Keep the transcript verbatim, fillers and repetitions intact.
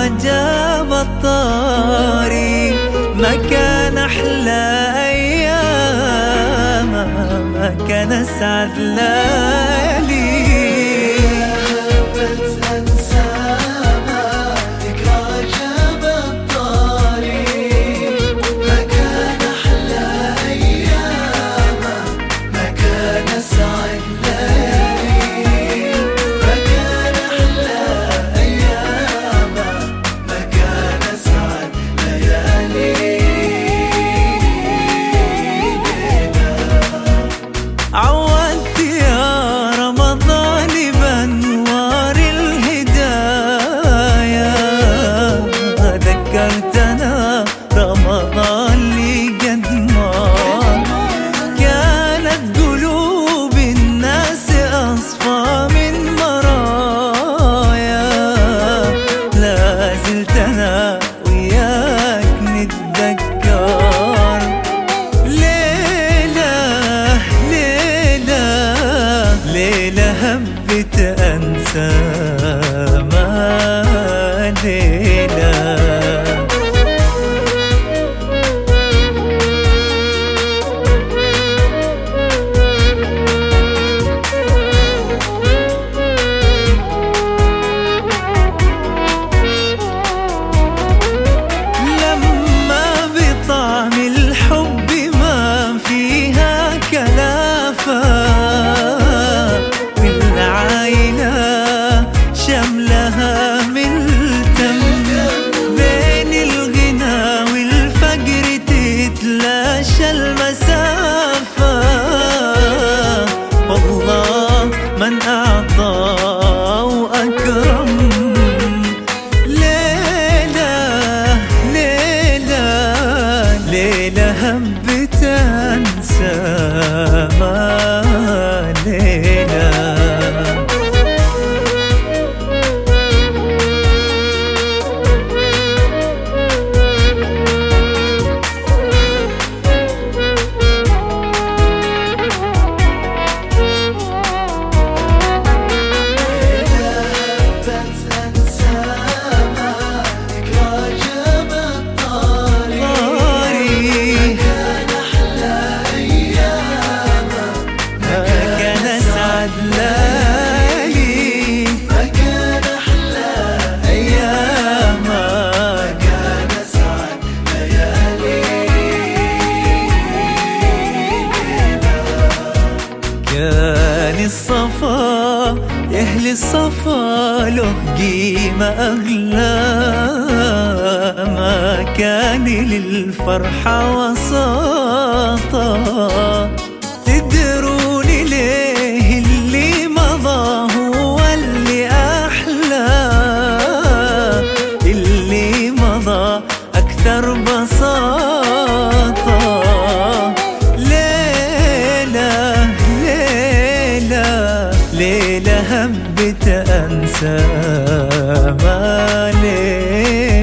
جاب الطاري ما كان أحلى أيام، ما كان أسعد ليالي. عودت يا رمضان بأنوار الهدايا، ذكرتنا رمضان لي قد مر، كانت قلوب الناس أصفى من مرايا، لا زلت أنا وياك نتذكر ليلة هبت أنسى ما ليلة. لما بطعم الحب ما فيها كلافة، شملها ملتم بين الغنى والفقر تتلاشى المسافة، والله من أعطى وأكرم. ليلة ليلة ليلة هبت أنسى ما ليلة. كان الصفا يهل الصفا له قيمة أغلى، ما كان للفرحة وساطة. تدروني ليه اللي مضى هو اللي أحلى، اللي مضى أكثر بساطة. ليلة هبت أنسى ما ليلة.